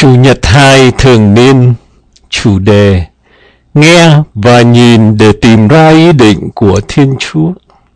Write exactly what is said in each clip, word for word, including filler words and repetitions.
Chủ nhật hai thường niên, chủ đề nghe và nhìn để tìm ra ý định của Thiên Chúa.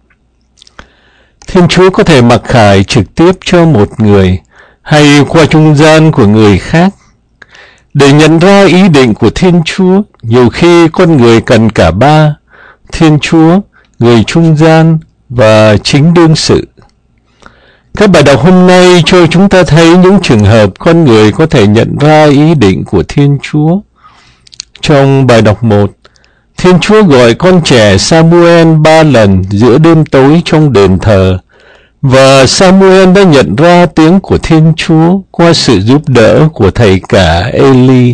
Thiên Chúa có thể mặc khải trực tiếp cho một người hay qua trung gian của người khác. Để nhận ra ý định của Thiên Chúa, nhiều khi con người cần cả ba: Thiên Chúa, người trung gian và chính đương sự. Các bài đọc hôm nay cho chúng ta thấy những trường hợp con người có thể nhận ra ý định của Thiên Chúa. Trong bài đọc một, Thiên Chúa gọi con trẻ Samuel ba lần giữa đêm tối trong đền thờ, và Samuel đã nhận ra tiếng của Thiên Chúa qua sự giúp đỡ của thầy cả Eli.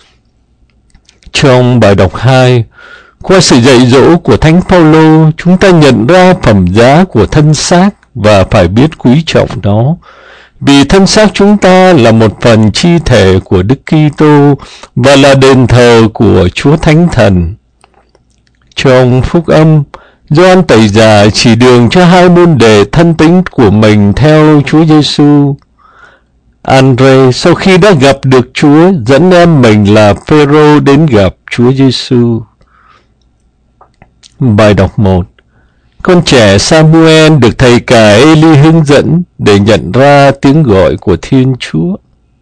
Trong bài đọc hai, qua sự dạy dỗ của Thánh Phaolô, chúng ta nhận ra phẩm giá của thân xác và phải biết quý trọng nó, vì thân xác chúng ta là một phần chi thể của Đức Kitô và là đền thờ của Chúa Thánh Thần. Trong Phúc Âm, Gioan Tẩy Giả chỉ đường cho hai môn đệ thân tín của mình theo Chúa Giêsu. Andre sau khi đã gặp được Chúa dẫn em mình là Phêrô đến gặp Chúa Giêsu. Bài đọc một. Con trẻ Samuel được thầy cả Eli hướng dẫn để nhận ra tiếng gọi của Thiên Chúa.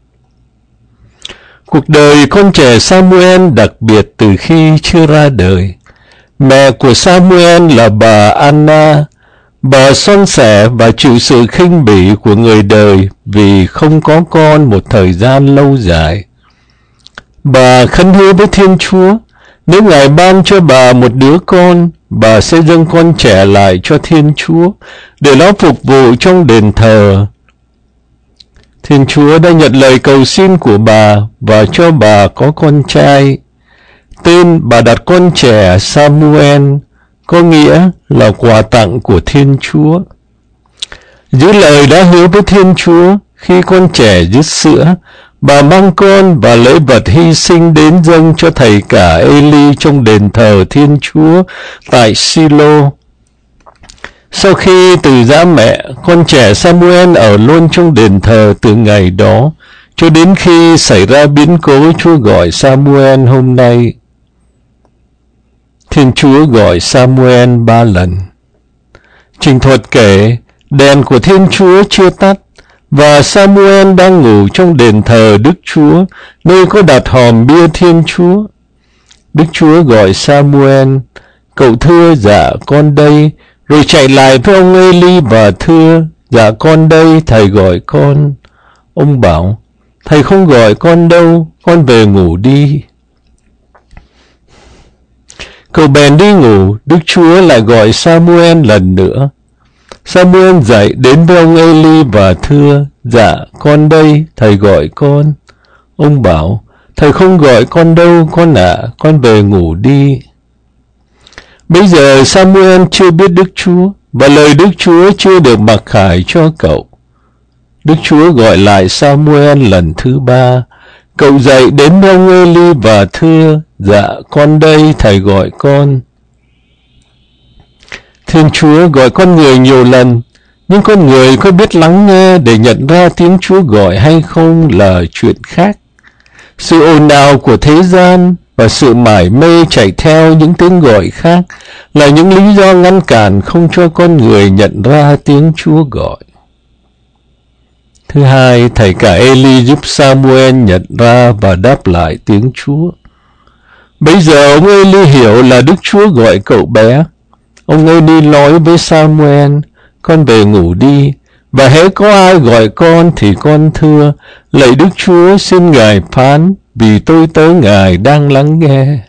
Cuộc đời con trẻ Samuel đặc biệt từ khi chưa ra đời. Mẹ của Samuel là bà Anna, bà son sẻ và chịu sự khinh bỉ của người đời vì không có con một thời gian lâu dài. Bà khấn hứa với Thiên Chúa, nếu Ngài ban cho bà một đứa con, bà sẽ dâng con trẻ lại cho Thiên Chúa để nó phục vụ trong đền thờ. Thiên Chúa đã nhận lời cầu xin của bà và cho bà có con trai. Tên bà đặt con trẻ Samuel, có nghĩa là quà tặng của Thiên Chúa. Giữ lời đã hứa với Thiên Chúa, khi con trẻ dứt sữa, bà mang con và lễ vật hy sinh đến dâng cho thầy cả Eli trong đền thờ Thiên Chúa tại Silo. Sau khi từ giã mẹ, con trẻ Samuel ở luôn trong đền thờ từ ngày đó cho đến khi xảy ra biến cố Chúa gọi Samuel hôm nay. Thiên Chúa gọi Samuel ba lần. Trình thuật kể, đèn của Thiên Chúa chưa tắt, và Samuel đang ngủ trong đền thờ Đức Chúa, nơi có đặt hòm bia Thiên Chúa. Đức Chúa gọi Samuel, cậu thưa dạ con đây, rồi chạy lại với ông Eli và thưa, dạ con đây, thầy gọi con. Ông bảo, thầy không gọi con đâu, con về ngủ đi. Cậu bèn đi ngủ, Đức Chúa lại gọi Samuel lần nữa. Samuel dậy đến với ông Eli và thưa, dạ con đây, thầy gọi con. Ông bảo, thầy không gọi con đâu con ạ, à, con về ngủ đi. Bây giờ Samuel chưa biết Đức Chúa, và lời Đức Chúa chưa được mặc khải cho cậu. Đức Chúa gọi lại Samuel lần thứ ba. Cậu dậy đến với ông Eli và thưa, dạ con đây, thầy gọi con. Thiên Chúa gọi con người nhiều lần, nhưng con người có biết lắng nghe để nhận ra tiếng Chúa gọi hay không là chuyện khác. Sự ồn ào của thế gian và sự mải mê chạy theo những tiếng gọi khác là những lý do ngăn cản không cho con người nhận ra tiếng Chúa gọi. Thứ hai, thầy cả Eli giúp Samuel nhận ra và đáp lại tiếng Chúa. Bây giờ ông Eli hiểu là Đức Chúa gọi cậu bé. Ông Eli nói với Samuel, con về ngủ đi, và hễ có ai gọi con thì con thưa, lạy Đức Chúa xin Ngài phán, vì tôi tới Ngài đang lắng nghe.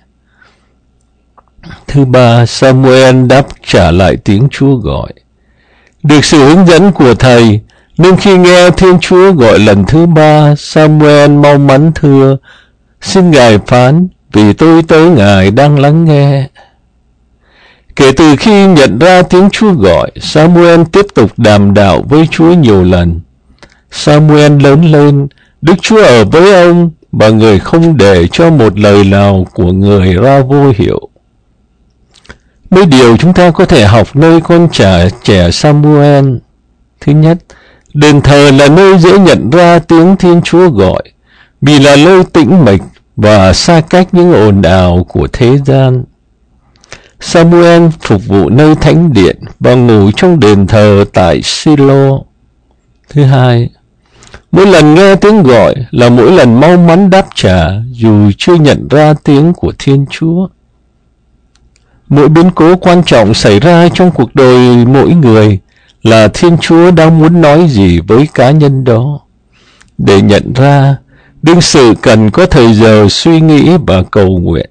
Thứ ba, Samuel đáp trả lại tiếng Chúa gọi. Được sự hướng dẫn của thầy, nên khi nghe Thiên Chúa gọi lần thứ ba, Samuel mau mắn thưa, xin Ngài phán, vì tôi tới Ngài đang lắng nghe. Kể từ khi nhận ra tiếng Chúa gọi, Samuel tiếp tục đàm đạo với Chúa nhiều lần. Samuel lớn lên, Đức Chúa ở với ông, và người không để cho một lời nào của người ra vô hiệu. Mấy điều chúng ta có thể học nơi con trẻ trẻ Samuel. Thứ nhất, đền thờ là nơi dễ nhận ra tiếng Thiên Chúa gọi, vì là nơi tĩnh mịch và xa cách những ồn ào của thế gian. Samuel phục vụ nơi thánh điện và ngủ trong đền thờ tại Silo. Thứ hai, mỗi lần nghe tiếng gọi là mỗi lần mau mắn đáp trả dù chưa nhận ra tiếng của Thiên Chúa. Mỗi biến cố quan trọng xảy ra trong cuộc đời mỗi người là Thiên Chúa đang muốn nói gì với cá nhân đó. Để nhận ra, đương sự cần có thời giờ suy nghĩ và cầu nguyện.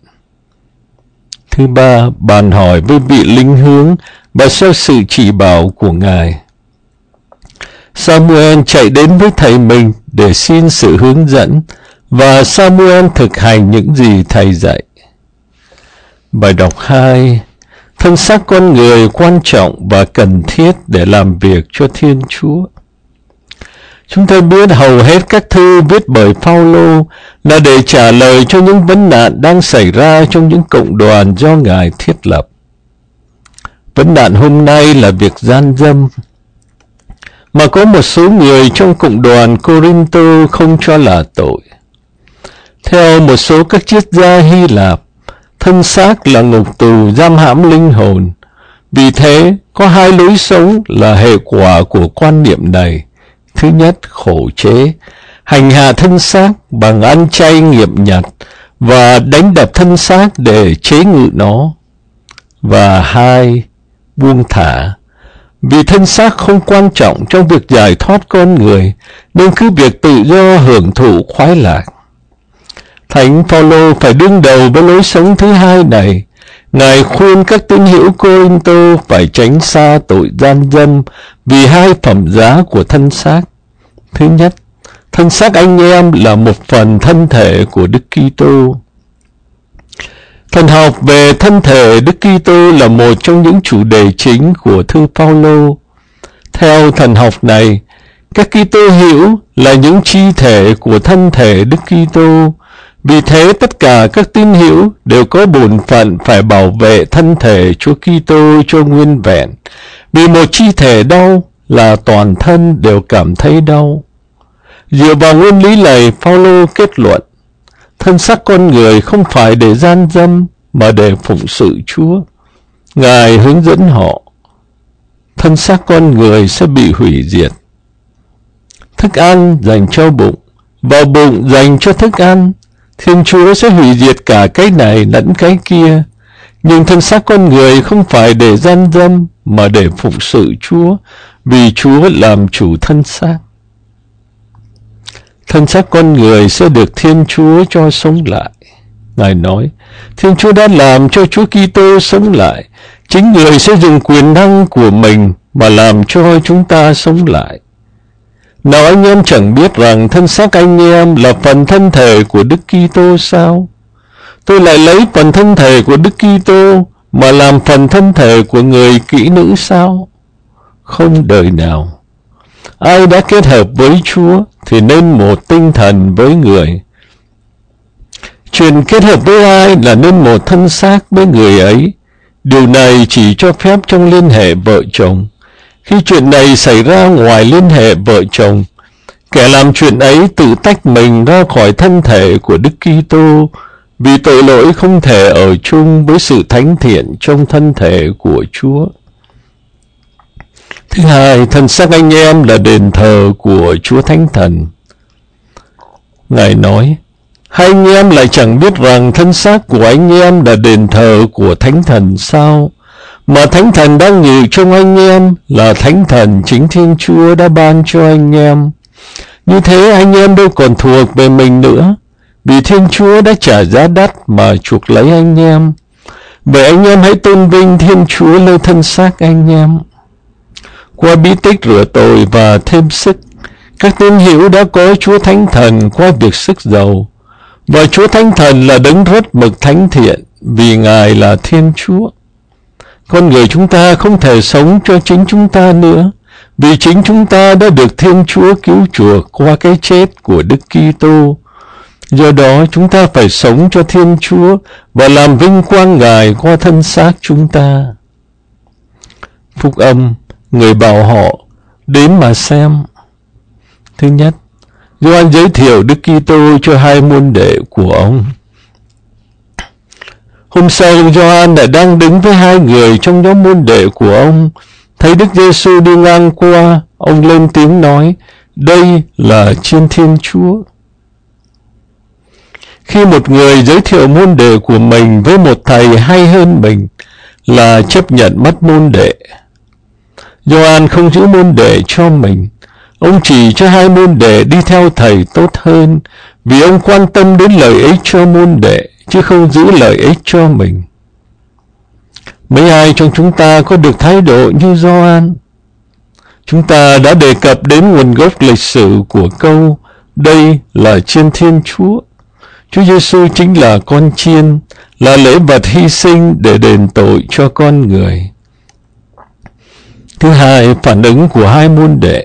Thứ ba, bàn hỏi với vị linh hướng và sau sự chỉ bảo của Ngài. Samuel chạy đến với thầy mình để xin sự hướng dẫn, và Samuel thực hành những gì thầy dạy. Bài đọc hai. Thân xác con người quan trọng và cần thiết để làm việc cho Thiên Chúa. Chúng ta biết hầu hết các thư viết bởi Phaolô là để trả lời cho những vấn nạn đang xảy ra trong những cộng đoàn do Ngài thiết lập. Vấn nạn hôm nay là việc gian dâm, mà có một số người trong cộng đoàn Cô-rinh-tô không cho là tội. Theo một số các triết gia Hy Lạp, thân xác là ngục tù giam hãm linh hồn. Vì thế, có hai lối sống là hệ quả của quan niệm này. Thứ nhất, khổ chế, hành hạ thân xác bằng ăn chay nghiệm nhặt và đánh đập thân xác để chế ngự nó. Và hai, buông thả. Vì thân xác không quan trọng trong việc giải thoát con người, nên cứ việc tự do hưởng thụ khoái lạc. Thánh Phaolô phải đương đầu với lối sống thứ hai này. Ngài khuyên các tín hữu Cô-rinh-tô phải tránh xa tội gian dâm vì hai phẩm giá của thân xác. Thứ nhất, thân xác anh em là một phần thân thể của Đức Kitô. Thần học về thân thể Đức Kitô là một trong những chủ đề chính của thư Phaolô. Theo thần học này, các Kitô hữu là những chi thể của thân thể Đức Kitô. Vì thế tất cả các tín hữu đều có bổn phận phải bảo vệ thân thể Chúa Kitô cho nguyên vẹn. Vì một chi thể đau là toàn thân đều cảm thấy đau. Dựa vào nguyên lý này, Phaolô kết luận, thân xác con người không phải để gian dâm mà để phụng sự Chúa. Ngài hướng dẫn họ, thân xác con người sẽ bị hủy diệt. Thức ăn dành cho bụng, và bụng dành cho thức ăn. Thiên Chúa sẽ hủy diệt cả cái này lẫn cái kia. Nhưng thân xác con người không phải để gian dâm mà để phụng sự Chúa, vì Chúa làm chủ thân xác. Thân xác con người sẽ được Thiên Chúa cho sống lại. Ngài nói, Thiên Chúa đã làm cho Chúa Kitô sống lại. Chính Người sẽ dùng quyền năng của mình mà làm cho chúng ta sống lại. Nào anh em chẳng biết rằng thân xác anh em là phần thân thể của Đức Kitô sao? Tôi lại lấy phần thân thể của Đức Kitô mà làm phần thân thể của người kỹ nữ sao? Không đời nào. Ai đã kết hợp với Chúa thì nên một tinh thần với người. Chuyện kết hợp với ai là nên một thân xác với người ấy. Điều này chỉ cho phép trong liên hệ vợ chồng. Khi chuyện này xảy ra ngoài liên hệ vợ chồng, kẻ làm chuyện ấy tự tách mình ra khỏi thân thể của Đức Kitô, vì tội lỗi không thể ở chung với sự thánh thiện trong thân thể của Chúa. Thứ hai, thân xác anh em là đền thờ của Chúa Thánh Thần. Ngài nói, hai anh em lại chẳng biết rằng thân xác của anh em là đền thờ của Thánh Thần sao? Mà Thánh Thần đang ngự trong anh em là Thánh Thần chính Thiên Chúa đã ban cho anh em. Như thế anh em đâu còn thuộc về mình nữa, vì Thiên Chúa đã trả giá đắt mà chuộc lấy anh em. Vậy anh em hãy tôn vinh Thiên Chúa nơi thân xác anh em. Qua bí tích rửa tội và thêm sức, các tín hữu đã có Chúa Thánh Thần qua việc sức dầu. Và Chúa Thánh Thần là đấng rất mực thánh thiện, vì Ngài là Thiên Chúa. Con người chúng ta không thể sống cho chính chúng ta nữa, vì chính chúng ta đã được Thiên Chúa cứu chuộc qua cái chết của Đức Kitô. Do đó chúng ta phải sống cho Thiên Chúa và làm vinh quang Ngài qua thân xác chúng ta. Phúc âm, người bảo họ, đến mà xem. Thứ nhất, Gioan giới thiệu Đức Kitô cho hai môn đệ của ông. Hôm sau, ông Gioan đã đang đứng với hai người trong nhóm môn đệ của ông. Thấy Đức Giêsu đi ngang qua, ông lên tiếng nói, đây là Chiên Thiên Chúa. Khi một người giới thiệu môn đệ của mình với một thầy hay hơn mình là chấp nhận mất môn đệ. Gioan không giữ môn đệ cho mình. Ông chỉ cho hai môn đệ đi theo thầy tốt hơn, vì ông quan tâm đến lợi ích cho môn đệ, chứ không giữ lợi ích cho mình. Mấy ai trong chúng ta có được thái độ như Gioan? Chúng ta đã đề cập đến nguồn gốc lịch sử của câu đây là Chiên Thiên Chúa. Chúa Giêsu chính là con chiên, là lễ vật hy sinh để đền tội cho con người. Thứ hai, phản ứng của hai môn đệ.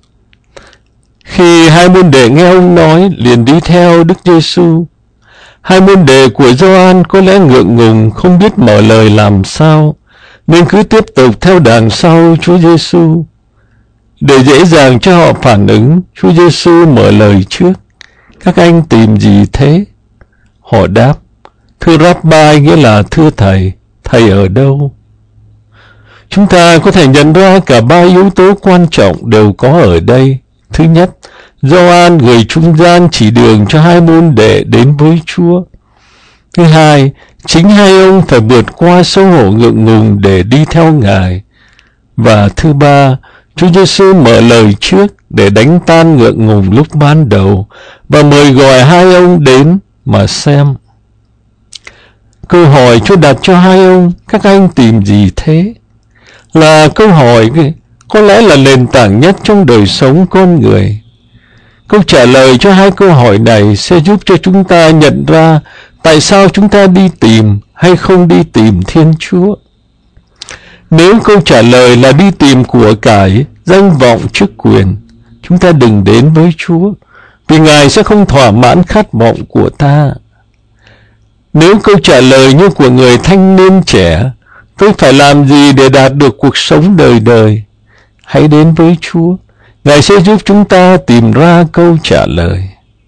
Khi hai môn đệ nghe ông nói, liền đi theo Đức Giêsu. Hai môn đệ của Gioan có lẽ ngượng ngùng, không biết mở lời làm sao, nên cứ tiếp tục theo đằng sau Chúa Giêsu. Để dễ dàng cho họ phản ứng, Chúa Giêsu mở lời trước. Các anh tìm gì thế? Họ đáp, thưa Rabbi, nghĩa là thưa thầy, thầy ở đâu? Chúng ta có thể nhận ra cả ba yếu tố quan trọng đều có ở đây. Thứ nhất, Gioan người trung gian chỉ đường cho hai môn đệ đến với Chúa. Thứ hai, chính hai ông phải vượt qua xấu hổ ngượng ngùng để đi theo Ngài. Và thứ ba, Chúa Giêsu mở lời trước để đánh tan ngượng ngùng lúc ban đầu và mời gọi hai ông đến mà xem. Câu hỏi Chúa đặt cho hai ông, các anh tìm gì thế? Là câu hỏi có lẽ là nền tảng nhất trong đời sống con người. Câu trả lời cho hai câu hỏi này sẽ giúp cho chúng ta nhận ra tại sao chúng ta đi tìm hay không đi tìm Thiên Chúa. Nếu câu trả lời là đi tìm của cải, danh vọng, chức quyền, chúng ta đừng đến với Chúa, vì Ngài sẽ không thỏa mãn khát vọng của ta. Nếu câu trả lời như của người thanh niên trẻ, tôi phải làm gì để đạt được cuộc sống đời đời? Hãy đến với Chúa, Ngài sẽ giúp chúng ta tìm ra câu trả lời.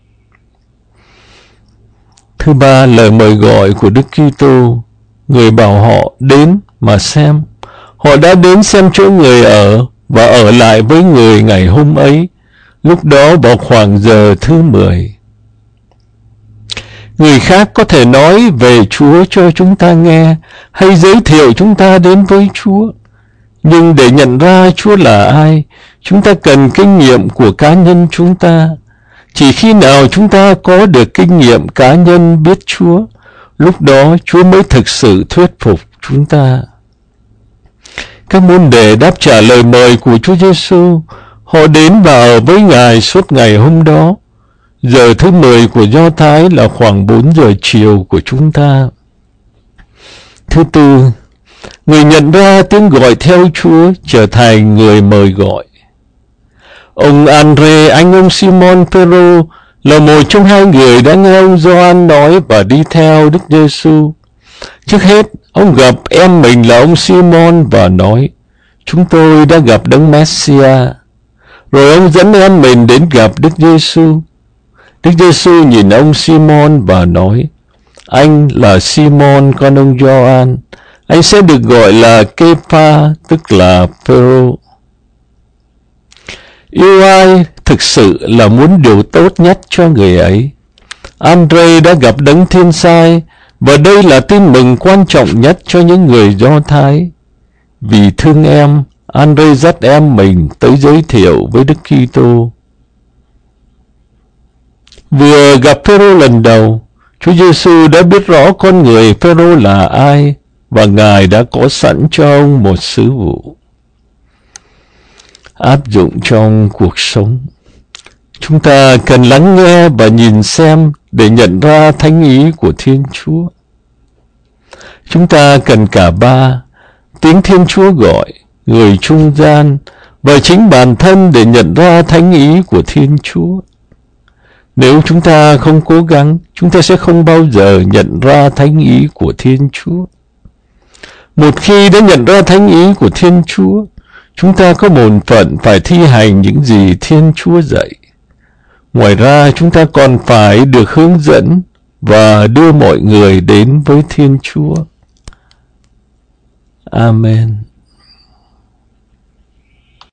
Thứ ba, lời mời gọi của Đức Kitô. Người bảo họ đến mà xem. Họ đã đến xem chỗ người ở và ở lại với người ngày hôm ấy, lúc đó vào khoảng giờ thứ mười. Người khác có thể nói về Chúa cho chúng ta nghe, hay giới thiệu chúng ta đến với Chúa. Nhưng để nhận ra Chúa là ai, chúng ta cần kinh nghiệm của cá nhân chúng ta. Chỉ khi nào chúng ta có được kinh nghiệm cá nhân biết Chúa, lúc đó Chúa mới thực sự thuyết phục chúng ta. Các môn đệ đáp trả lời mời của Chúa Giêsu. Họ đến và ở với Ngài suốt ngày hôm đó. Giờ thứ mười của Do Thái là khoảng bốn giờ chiều của chúng ta. Thứ tư, người nhận ra tiếng gọi theo Chúa trở thành người mời gọi. Ông Andre, anh ông Simon Phêrô, là một trong hai người đã nghe ông Gioan nói và đi theo Đức Giêsu. Trước hết, ông gặp em mình là ông Simon và nói, chúng tôi đã gặp Đấng Messia. Rồi ông dẫn em mình đến gặp Đức Giêsu. Đức Giêsu nhìn ông Simon và nói, anh là Simon con ông Gioan, anh sẽ được gọi là Kê-pha, tức là Phêrô. Yêu ai thực sự là muốn điều tốt nhất cho người ấy. Andre đã gặp Đấng Thiên Sai, và đây là tin mừng quan trọng nhất cho những người Do Thái. Vì thương em, Andre dắt em mình tới giới thiệu với Đức Kitô. Vừa gặp Phêrô lần đầu, Chúa Giêsu đã biết rõ con người Phêrô là ai, và Ngài đã có sẵn cho ông một sứ vụ. Áp dụng trong cuộc sống. Chúng ta cần lắng nghe và nhìn xem để nhận ra thánh ý của Thiên Chúa. Chúng ta cần cả ba, tiếng Thiên Chúa gọi, người trung gian, và chính bản thân để nhận ra thánh ý của Thiên Chúa. Nếu chúng ta không cố gắng, chúng ta sẽ không bao giờ nhận ra thánh ý của Thiên Chúa. Một khi đã nhận ra thánh ý của Thiên Chúa, chúng ta có bổn phận phải thi hành những gì Thiên Chúa dạy. Ngoài ra, chúng ta còn phải được hướng dẫn và đưa mọi người đến với Thiên Chúa. Amen.